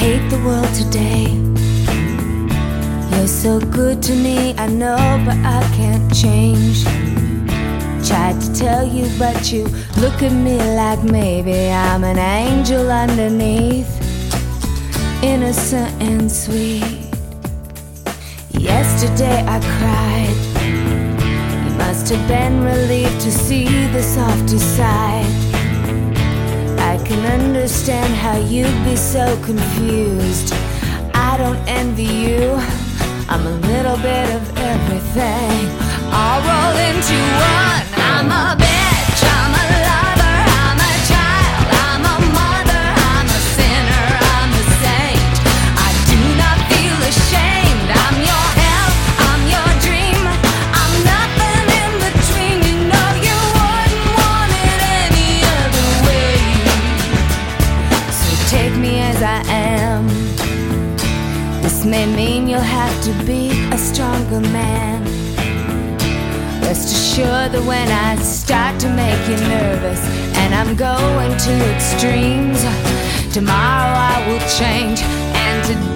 hate the world today. You're so good to me, I know, but I can't change. Tried to tell you, but you look at me like maybe I'm an angel underneath, innocent and sweet. Yesterday I cried. You must have been relieved to see the softer side. I can understand how you'd be so confused. I don't envy you, I'm a little bit of everything, all rolled into one. I'm a bitch, I'm a lover, I'm a child, I'm a mother, I'm a sinner, I'm a saint. I do not feel ashamed. I'm your hell, I'm your dream, I'm nothing in between. You know you wouldn't want it any other way. So take me as I am. This may mean you'll have to be a stronger man. Rest assured that when I start to make you nervous and I'm going to extremes, tomorrow I will change, and today